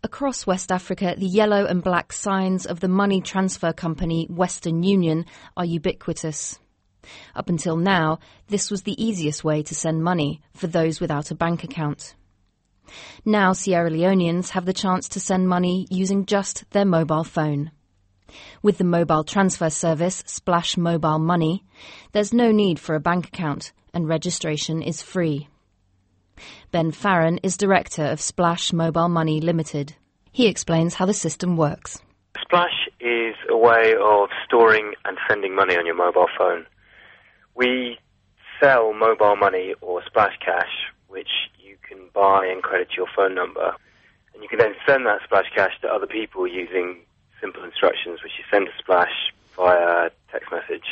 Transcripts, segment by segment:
Across West Africa, the yellow and black signs of the money transfer company Western Union are ubiquitous. Up until now, this was the easiest way to send money for those without a bank account. Now Sierra Leoneans have the chance to send money using just their mobile phone. With the mobile transfer service Splash Mobile Money, there's no need for a bank account and registration is free. Ben Farron is director of Splash Mobile Money Limited. He explains how the system works. Splash is a way of storing and sending money on your mobile phone. We sell mobile money or Splash Cash, which you can buy and credit to your phone number. And you can then send that Splash Cash to other people using simple instructions, which you send to Splash via text message.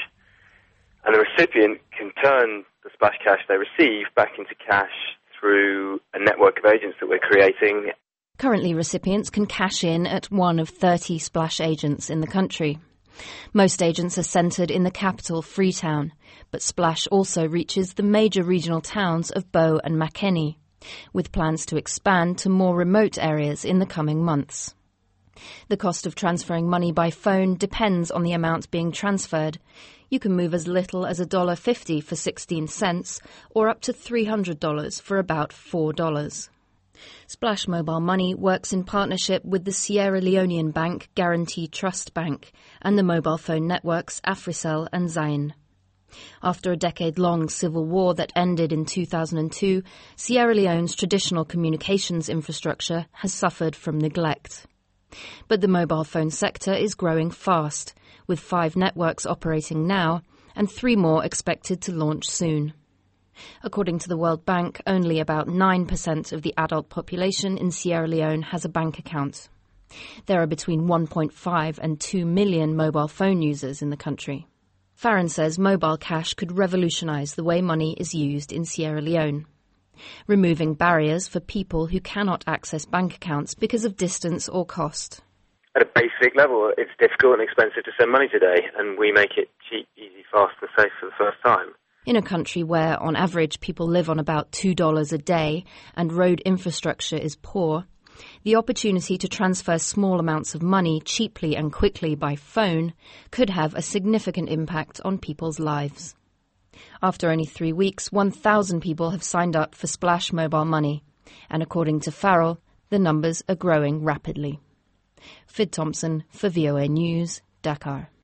And the recipient can turn the Splash Cash they receive back into cash through a network of agents that we're creating. Currently, recipients can cash in at one of 30 Splash agents in the country. Most agents are centred in the capital, Freetown, but Splash also reaches the major regional towns of Bo and Makeni, with plans to expand to more remote areas in the coming months. The cost of transferring money by phone depends on the amount being transferred. You can move as little as $1.50 for 16 cents or up to $300 for about $4. Splash Mobile Money works in partnership with the Sierra Leonean bank Guarantee Trust Bank and the mobile phone networks Africell and Zain. After a decade-long civil war that ended in 2002, Sierra Leone's traditional communications infrastructure has suffered from neglect. But the mobile phone sector is growing fast, with 5 networks operating now and 3 more expected to launch soon. According to the World Bank, only about 9% of the adult population in Sierra Leone has a bank account. There are between 1.5 and 2 million mobile phone users in the country. Farron says mobile cash could revolutionise the way money is used in Sierra Leone, removing barriers for people who cannot access bank accounts because of distance or cost. At a basic level, it's difficult and expensive to send money today, and we make it cheap, easy, fast and safe for the first time. In a country where, on average, people live on about $2 a day and road infrastructure is poor, the opportunity to transfer small amounts of money cheaply and quickly by phone could have a significant impact on people's lives. After only 3 weeks, 1,000 people have signed up for Splash Mobile Money, and according to Farrell, the numbers are growing rapidly. Fid Thompson for VOA News, Dakar.